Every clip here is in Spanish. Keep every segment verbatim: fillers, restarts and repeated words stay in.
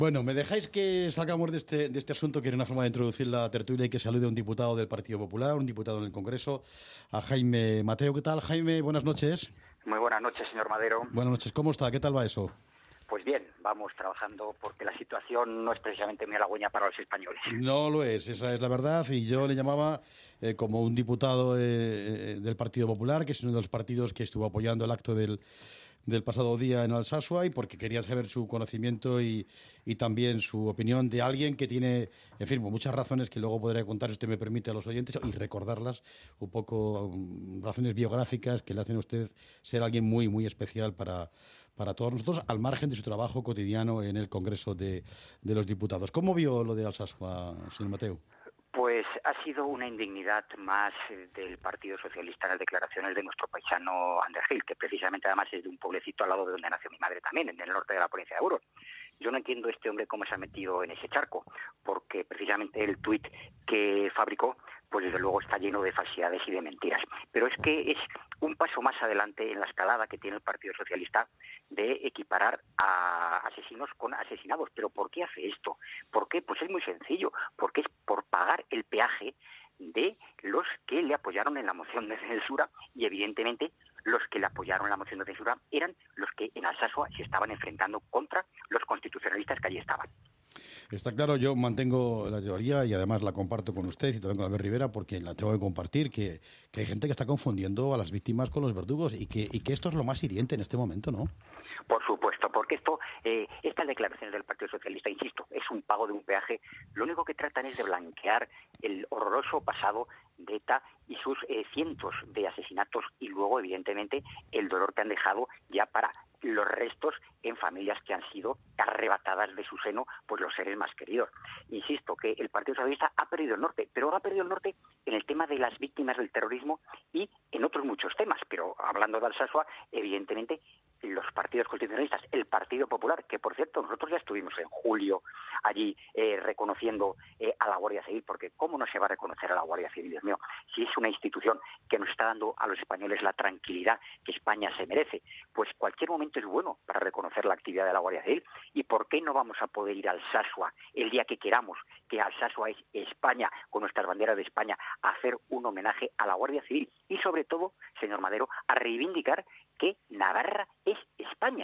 Bueno, ¿me dejáis que salgamos de este, de este asunto, que era una forma de introducir la tertulia, y que salude a un diputado del Partido Popular, un diputado en el Congreso, a Jaime Mateu? ¿Qué tal, Jaime? Buenas noches. Muy buenas noches, señor Madero. Buenas noches, ¿cómo está? ¿Qué tal va eso? Pues bien, vamos trabajando porque la situación no es precisamente muy halagüeña para los españoles. No lo es, esa es la verdad, y yo le llamaba eh, como un diputado eh, del Partido Popular, que es uno de los partidos que estuvo apoyando el acto del... del pasado día en Alsasua, y porque quería saber su conocimiento y, y también su opinión de alguien que tiene, en fin, muchas razones que luego podré contar, si usted me permite, a los oyentes, y recordarlas un poco, um, razones biográficas que le hacen a usted ser alguien muy, muy especial para, para todos nosotros, al margen de su trabajo cotidiano en el Congreso de, de los Diputados. ¿Cómo vio lo de Alsasua, señor Mateu? Pues ha sido una indignidad más del Partido Socialista en las declaraciones de nuestro paisano Ander Gil, que precisamente además es de un pueblecito al lado de donde nació mi madre también, en el norte de la provincia de Burgos. Yo no entiendo este hombre cómo se ha metido en ese charco, porque precisamente el tuit que fabricó, pues desde luego está lleno de falsedades y de mentiras. Pero es que es un paso más adelante en la escalada que tiene el Partido Socialista de equiparar a asesinos con asesinados. ¿Pero por qué hace esto? ¿Por qué? Pues es muy sencillo, porque es por pagar el peaje de los que le apoyaron en la moción de censura, y evidentemente los que le apoyaron en la moción de censura eran los que en Alsasua se estaban enfrentando contra los constitucionalistas que allí estaban. Está claro, yo mantengo la teoría y además la comparto con usted y también con Albert Rivera, porque la tengo que compartir, que, que hay gente que está confundiendo a las víctimas con los verdugos, y que, y que esto es lo más hiriente en este momento, ¿no? Por supuesto, porque esto, eh, estas declaraciones del Partido Socialista, insisto, es un pago de un peaje. Lo único que tratan es de blanquear el horroroso pasado de ETA y sus eh, cientos de asesinatos, y luego, evidentemente, el dolor que han dejado ya para los restos en familias que han sido arrebatadas de su seno por los seres más queridos. Insisto que el Partido Socialista ha perdido el norte, pero ha perdido el norte en el tema de las víctimas del terrorismo y en otros muchos temas. Pero hablando de Alsasua, evidentemente los partidos constitucionalistas, el Partido Popular, que por cierto nosotros ya estuvimos en julio allí eh, reconociendo eh, a la Guardia Civil, porque ¿cómo no se va a reconocer a la Guardia Civil, Dios mío, si es una institución que nos está dando a los españoles la tranquilidad que España se merece? Pues cualquier momento es bueno para reconocer la actividad de la Guardia Civil. ¿Y por qué no vamos a poder ir a Alsasua el día que queramos, que Alsasua es España, con nuestras banderas de España, a hacer un homenaje a la Guardia Civil? Y sobre todo, señor Madero, a reivindicar que Navarra es España.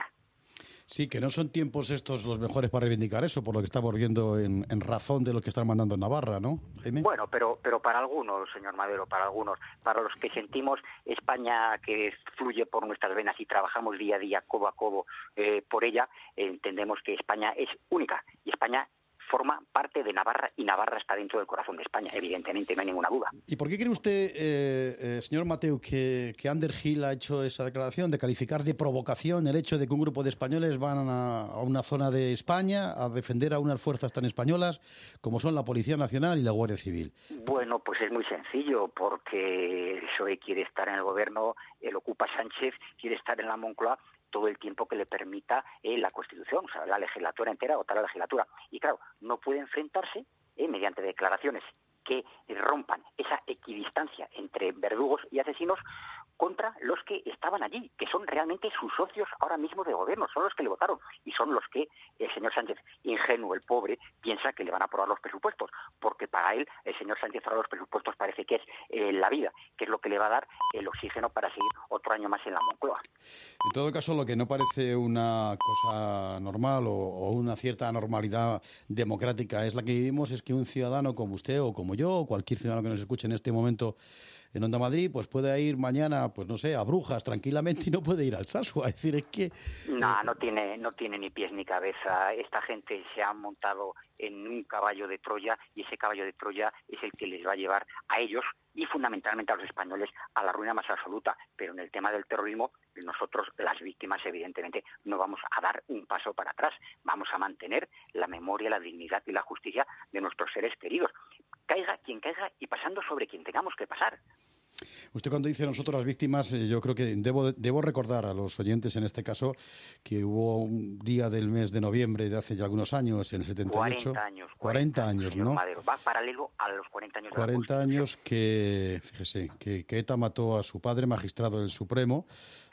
Sí, que no son tiempos estos los mejores para reivindicar eso, por lo que estamos viendo en, en razón de lo que están mandando en Navarra, ¿no, Jaime? Bueno, pero pero para algunos, señor Madero, para algunos, para los que sentimos España que fluye por nuestras venas y trabajamos día a día, codo a codo, eh, por ella, eh, entendemos que España es única, y España forma parte de Navarra, y Navarra está dentro del corazón de España, evidentemente, no hay ninguna duda. ¿Y por qué cree usted, eh, eh, señor Mateu, que, que Ander Gil ha hecho esa declaración de calificar de provocación el hecho de que un grupo de españoles van a, a una zona de España a defender a unas fuerzas tan españolas como son la Policía Nacional y la Guardia Civil? Bueno, pues es muy sencillo, porque el P S O E quiere estar en el gobierno, el ocupa Sánchez quiere estar en la Moncloa todo el tiempo que le permita eh, la Constitución, o sea, la legislatura entera o toda la legislatura. Y claro, no puede enfrentarse eh, mediante declaraciones que rompan esa equidistancia entre verdugos y asesinos contra los que estaban allí, que son realmente sus socios ahora mismo de gobierno, son los que le votaron, y son los que el señor Sánchez, ingenuo, el pobre, piensa que le van a aprobar los presupuestos, porque para él el señor Sánchez ahora los presupuestos parece que es eh, la vida, que es lo que le va a dar el oxígeno para seguir otro año más en la Moncloa. En todo caso, lo que no parece una cosa normal o, o una cierta normalidad democrática es la que vivimos, es que un ciudadano como usted o como yo, o cualquier ciudadano que nos escuche en este momento en Onda Madrid, pues puede ir mañana, pues no sé, a Brujas tranquilamente, y no puede ir al Alsasua. Es decir, es que... No, no tiene, no tiene ni pies ni cabeza. Esta gente se ha montado en un caballo de Troya, y ese caballo de Troya es el que les va a llevar a ellos y fundamentalmente a los españoles a la ruina más absoluta. Pero en el tema del terrorismo, nosotros, las víctimas, evidentemente, no vamos a dar un paso para atrás. Vamos a mantener la memoria, la dignidad y la justicia de nuestros seres queridos. Caiga quien caiga y pasando sobre quien tengamos que pasar. Usted cuando dice nosotros las víctimas, eh, yo creo que debo, debo recordar a los oyentes en este caso que hubo un día del mes de noviembre de hace ya algunos años, en el setenta y ocho. cuarenta años. cuarenta años, ¿no? Madero. Va paralelo a los cuarenta años de cuarenta años que, fíjese, que, que ETA mató a su padre, magistrado del Supremo,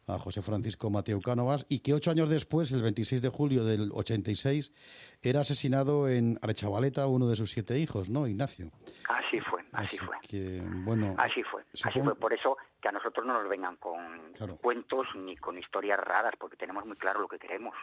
a José Francisco Mateu Cánovas, y que ocho años después, el veintiséis de julio del ochenta y seis, era asesinado en Arechavaleta uno de sus siete hijos, ¿no, Ignacio? Así fue, así, así fue. Que, bueno, así fue, supongo... así fue. Por eso que a nosotros no nos vengan con claro. cuentos ni con historias raras, porque tenemos muy claro lo que queremos.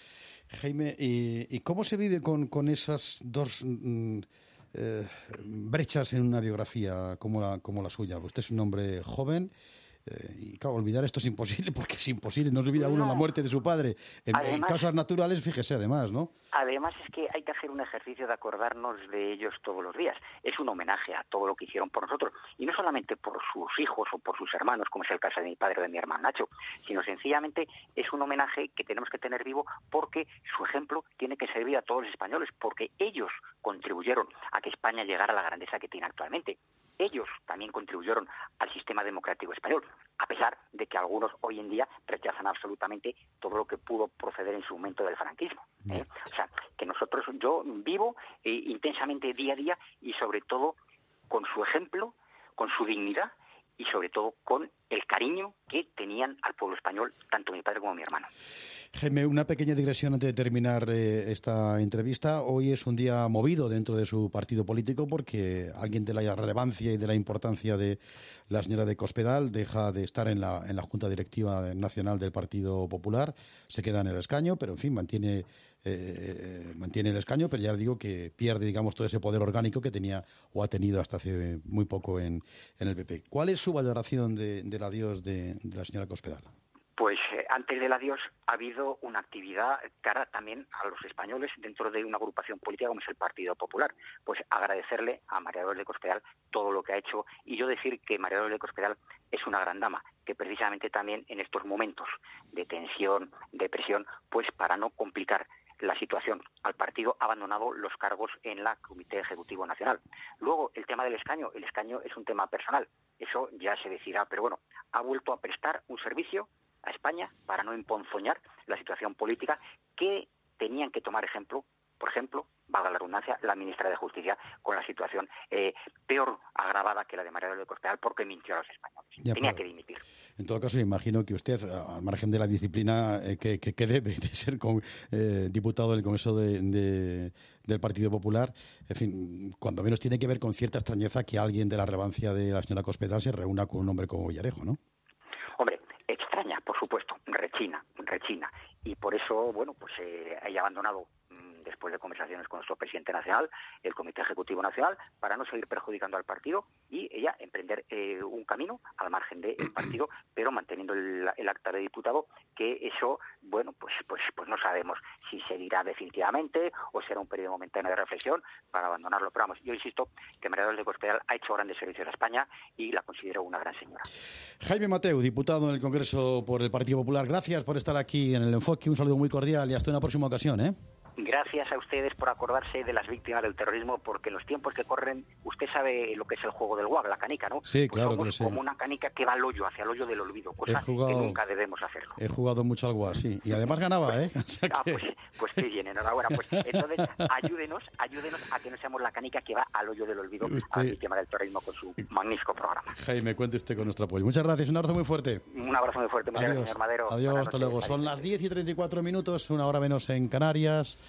Jaime, ¿y, y cómo se vive con, con esas dos mm, eh, brechas en una biografía como la, como la suya? Usted es un hombre joven. Eh, y claro, olvidar esto es imposible, porque es imposible, no olvida uno no. la muerte de su padre. En, además, en causas naturales, fíjese, además, ¿no? Además es que hay que hacer un ejercicio de acordarnos de ellos todos los días. Es un homenaje a todo lo que hicieron por nosotros, y no solamente por sus hijos o por sus hermanos, como es el caso de mi padre o de mi hermano Nacho, sino sencillamente es un homenaje que tenemos que tener vivo, porque su ejemplo tiene que servir a todos los españoles, porque ellos contribuyeron a que España llegara a la grandeza que tiene actualmente. Ellos también contribuyeron al sistema democrático español, a pesar de que algunos hoy en día rechazan absolutamente todo lo que pudo proceder en su momento del franquismo. ¿eh? O sea, que nosotros, yo vivo eh, intensamente día a día, y sobre todo con su ejemplo, con su dignidad y sobre todo con el cariño que tenían al pueblo español, tanto mi padre como mi hermano. Jaime, una pequeña digresión antes de terminar eh, esta entrevista. Hoy es un día movido dentro de su partido político, porque alguien de la relevancia y de la importancia de la señora de Cospedal deja de estar en la, en la Junta Directiva Nacional del Partido Popular, se queda en el escaño, pero en fin, mantiene, eh, mantiene el escaño, pero ya digo que pierde, digamos, todo ese poder orgánico que tenía o ha tenido hasta hace muy poco en, en el P P. ¿Cuál es su valoración de, del adiós de, de la señora Cospedal? Pues eh, antes del adiós ha habido una actividad cara también a los españoles dentro de una agrupación política como es el Partido Popular. Pues agradecerle a María Dolores de Cospedal todo lo que ha hecho, y yo decir que María Dolores de Cospedal es una gran dama, que precisamente también en estos momentos de tensión, de presión, pues para no complicar la situación al partido, ha abandonado los cargos en la Comité Ejecutivo Nacional. Luego, el tema del escaño. El escaño es un tema personal, eso ya se decidirá, pero bueno, ha vuelto a prestar un servicio a España para no emponzoñar la situación política que tenían que tomar ejemplo, por ejemplo, valga la redundancia, la ministra de Justicia, con la situación eh, peor agravada que la de María Dolores de Cospedal, porque mintió a los españoles. Ya, tenía claro. que dimitir. En todo caso, imagino que usted, al margen de la disciplina eh, que, que, que debe de ser con, eh, diputado del Congreso de, de, del Partido Popular, en fin, cuando menos tiene que ver con cierta extrañeza que alguien de la relevancia de la señora Cospedal se reúna con un hombre como Villarejo, ¿no? Hombre, extraña, por supuesto, rechina, rechina. Y por eso, bueno, pues eh, haya abandonado, mmm, después de conversaciones con nuestro presidente nacional, el Comité Ejecutivo Nacional, para no seguir perjudicando al partido, y ella emprender eh, un camino al margen del partido, pero manteniendo el, el acta de diputado, que eso, bueno, pues, pues, pues no sabemos si seguirá definitivamente o será un periodo momentáneo de reflexión para abandonarlo. Pero vamos, yo insisto que María Dolores de Cospedal ha hecho grandes servicios a España y la considero una gran señora. Jaime Mateu, diputado en el Congreso por el Partido Popular, gracias por estar aquí en El Enfoque, un saludo muy cordial y hasta una próxima ocasión, ¿eh? Gracias a ustedes por acordarse de las víctimas del terrorismo, porque en los tiempos que corren, usted sabe lo que es el juego del guag, la canica, ¿no? Sí, pues claro somos que lo sé. Como una canica que va al hoyo, hacia el hoyo del olvido, cosa jugado, que nunca debemos hacerlo. He jugado mucho al guag, sí, y además ganaba, ¿eh? O sea ah, que... pues, pues qué bien, enhorabuena. Pues entonces, ayúdenos, ayúdenos a que no seamos la canica que va al hoyo del olvido, usted... a la víctima del terrorismo con su magnífico programa. Jaime, cuente usted con nuestro apoyo. Muchas gracias, un abrazo muy fuerte. Un abrazo muy fuerte, muchas gracias, señor Madero. Adiós, hasta luego. Son las diez y treinta y cuatro minutos, una hora menos en Canarias.